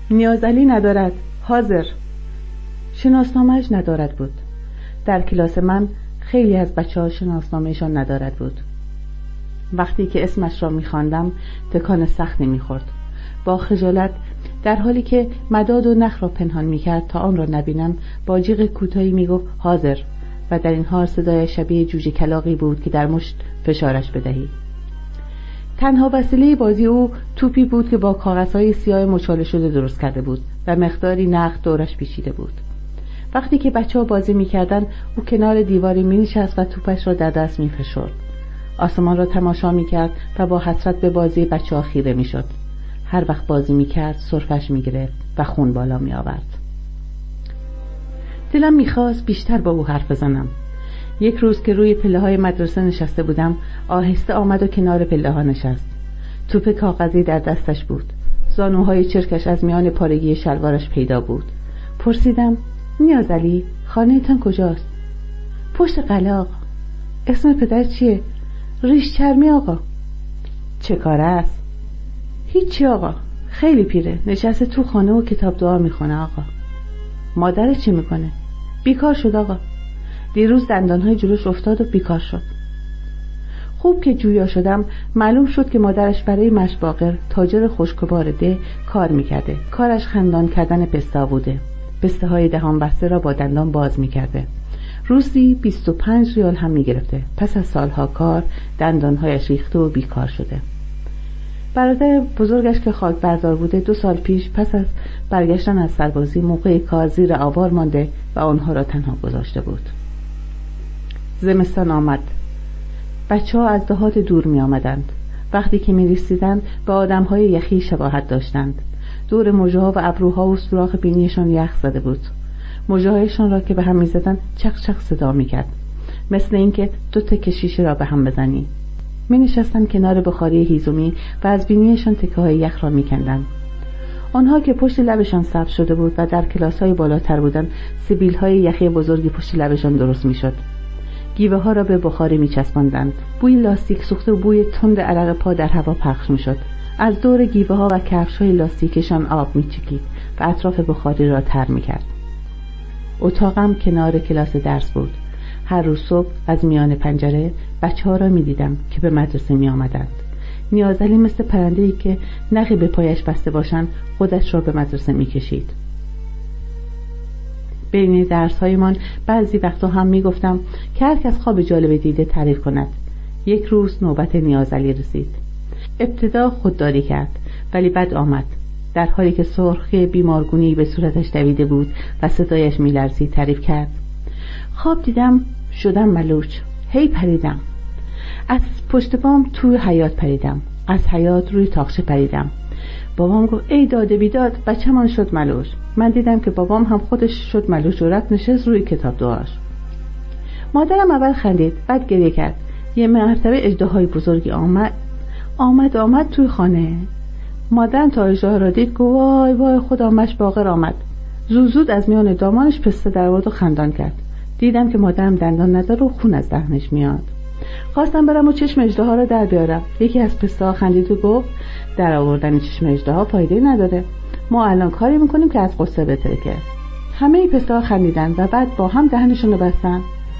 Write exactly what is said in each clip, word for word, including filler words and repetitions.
نیازعلی ندارد. حاضر. شناسنامه‌اش ندارد بود. در کلاس من خیلی از بچه‌ها شناسنامه‌شان ندارد بود. وقتی که اسمش را می‌خواندم تکان سختی می‌خورد. با خجالت در حالی که مداد و نخ را پنهان می‌کرد تا آن را نبینم با جیغ کوتاهی می‌گفت حاضر و در این حال صدای شبیه جوجه کلاغی بود که در مشت فشارش بدهی. تنها وسیله بازی او توپی بود که با کاغذهای سیاه مچاله شده درست کرده بود و مقداری نخ دورش پیچیده بود. وقتی که بچه‌ها بازی می‌کردند او کنار دیواری می‌نشست و توپش را در دست می‌فشرد. آسمان را تماشا می‌کرد و با حسرت به بازی بچه‌ها خیره می‌شد. هر وقت بازی می‌کرد سرفش می‌گرفت و خون بالا می‌آورد. دلم می‌خواست بیشتر با او حرف بزنم. یک روز که روی پله‌های مدرسه نشسته بودم آهسته آمد و کنار پله‌ها نشست. توپ کاغذی در دستش بود. زانوهای چرکش از میان پارگی شلوارش پیدا بود. پرسیدم نیازعلی خانه‌تان کجاست؟ پشت قلعه آقا. اسم پدر چیه؟ ریش چرمی آقا. چه کار است؟ هیچی آقا، خیلی پیره، نشسته تو خانه و کتاب دعا میخونه آقا. مادرش چی میکنه؟ بیکار شد آقا. دیروز دندانهای جلوش افتاد و بیکار شد. خوب که جویا شدم معلوم شد که مادرش برای مشباغر تاجر خشکبار ده کار میکرده. کارش خندان کردن پسته بوده. پسته های دهان بسته را با دندان باز میکرده. روزی بیست و پنج ریال هم میگرفته. پس از سالها کار دندانهایش ریخته و بیکار شده. برادر بزرگش که خاک بردار بوده دو سال پیش پس از برگشتن از سربازی موقع کار زیر آوار مانده و آنها را تنها گذاشته بود. زمستان آمد. بچه ها از دهات دور می آمدند. وقتی که می رسیدند به آدم های یخی شباهت داشتند. دور مژه ها و ابروها و سوراخ بینیشان یخ زده بود. مژه هایشان را که به هم می زدند چق چق صدا می کرد. مثل اینکه دو تکه شیشه را به هم بزنی. می نشستند کنار بخاری هیزومی و از بینیشان تکه های یخ را می کندند. آنها که پشت لبشان سبز شده بود و در کلاس های بالاتر بودند سیبیل های یخی بزرگی پشت لبشان درست می شد. گیوه ها را به بخاری می چسباندند. بوی لاستیک سوخته و بوی تند عرق پا در هوا پخش می شد. از دور گیوه ها و کفش های لاستیکشان آب می چکید و اطراف بخاری را تر می کرد. اتاقم کنار کلاس درس بود. هر روز صبح از میان پنجره بچه ها را می دیدم که به مدرسه می آمدند. نیازعلی مثل پرنده‌ای که نخی به پایش بسته باشند خودش را به مدرسه می کشید. بین درس هایمان بعضی وقتا هم می گفتم که هر کس خواب جالب دیده تعریف کند. یک روز نوبت نیازعلی رسید. ابتدا خودداری کرد ولی بعد آمد. در حالی که سرخی بیمارگونی به صورتش دویده بود و صدایش می لرزید تعریف کرد. خواب دیدم شدم ملوچ. هی پریدم. از پشت بام توی حیاط پریدم. از حیاط روی تاقچه پریدم. بابام گفت ای داده بیداد بچه‌مان شد ملوچ. من دیدم که بابام هم خودش شد ملوچ و رفت نشست روی کتاب دعاش. مادرم اول خندید بعد گریه کرد. یه مرتبه اژدهای بزرگی آمد آمد آمد توی خانه. مادرم تا اژدها را دید گفت وای وای خدا مشباغر آمد. زود زود از میان دامانش پسته در آورد و خندان کرد. دیدم که مادرم دندان نداره و خون از دهنش میاد. خواستم برم و چشم اژدها را در بیارم. یکی از پسته ها خندید و گفت در آوردن چشم اژدها فایده نداره. ما الان کاری میکنیم که از قصه بترکه. همه ای پسته ها خندیدن و بعد با هم دهنشون رو بستن.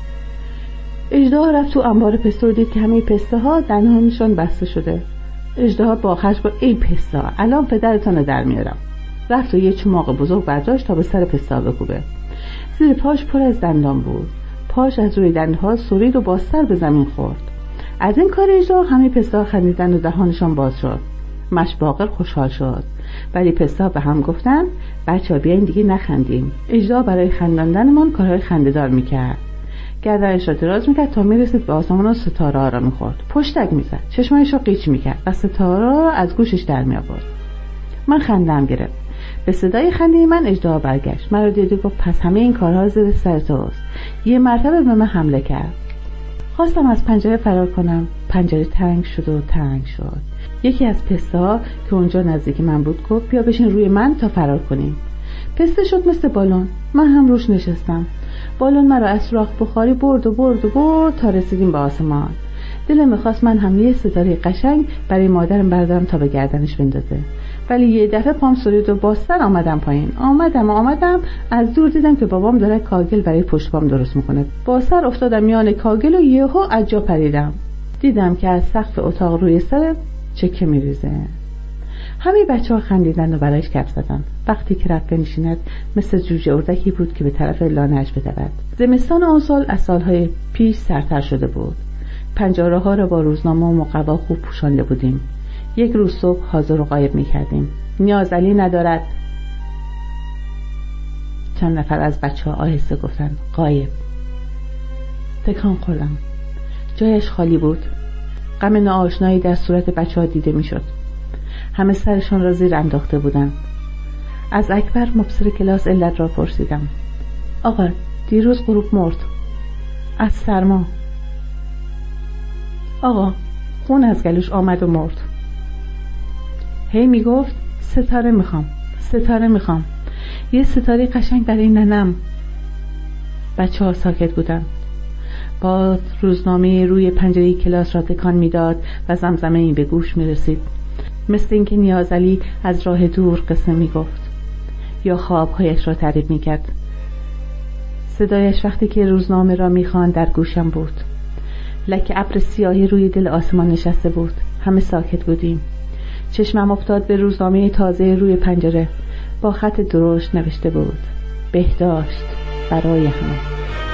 اژدها رفت تو انبار پسته و دید که همه پسته ها دهنشون بسته شده. اژدها با خشم گفت ای پسته ها الان پدرتون رو در میارم. رفت و یه چماق بزرگ برداشت تا به سر پسته ها بکوبه. زیر پاش پر از دندان بود. پاش از روی دندانها سرید و با سر به زمین خورد. از این کار اژدها همه پسته ها خندیدن و دهانشان باز شد. مشباغر خوشحال شد. ولی پسته ها به هم گفتن بچه‌ها بیاین دیگه نخندیم. اژدها برای خنداندنمان کارهای خنده‌دار میکرد. گردنش را دراز میکرد تا میرسید به آسمان و ستاره ها را میخورد. پشتک میزد. چشمایش را قیچ میکرد و ستاره را از گوشش در میآورد. من خندم گرفت. به صدای خنده من اژدها برگشت. مرا دید و گفت پس همه این کارها زیر سر توست. یه مرتبه به من حمله کرد. خواستم از پنجره فرار کنم. پنجره تنگ شد و تنگ شد. یکی از پسته ها که اونجا نزدیک من بود گفت بیا بشین روی من تا فرار کنیم. پسته شد مثل بالون. من هم روش نشستم. بالون مرا از سوراخ بخاری برد و برد و برد تا رسیدیم به آسمان. دلم می‌خواست من هم یه ستاره قشنگ برای مادرم بردارم تا به گردنش بندازه. ولی یه دفعه پام سرید و با سر آمدم پایین. آمدم آمدم از دور دیدم که بابام داره کاگل برای پشت پام درست میکنه. با سر افتادم میان کاگل و یهو از جا پریدم. دیدم که از سقف اتاق روی سر چکه میریزه. همه بچه ها خندیدن و برایش کف زدن. وقتی که رفت بنشیند مثل جوجه اردکی بود که به طرف لانه‌اش بدود. زمستان آن سال از سالهای پیش سرتر شده بود. پنجره ها را با روزنامه و مقوا خوب پوشانده بودیم. یک روز صبح حاضر و غایب می کردیم. نیازعلی ندارد. چند نفر از بچه ها آهسته گفتند غایب. تکان خوردم. جایش خالی بود. غم ناآشنایی در صورت بچه ها دیده می شد. همه سرشان را زیر انداخته بودند. از اکبر مبصر کلاس علت را پرسیدم. آقا دیروز غروب مرد. از سرما. آقا خون از گلوش آمد و مرد. هی می گفت ستاره میخوام، ستاره میخوام، یه ستاره قشنگ برای ننم. بچه ها ساکت بودن. باد روزنامه روی پنجره کلاس را تکان میداد و زمزمه این به گوش میرسید، مثل اینکه نیازعلی از راه دور قصه میگفت یا خوابهایش را تعریف میکرد. صدایش وقتی که روزنامه را میخواند در گوشم بود. لکه ابر سیاهی روی دل آسمان نشسته بود. همه ساکت بودیم. چشمم افتاد به روزنامه تازه روی پنجره. با خط درشت نوشته بود بهداشت برای همه.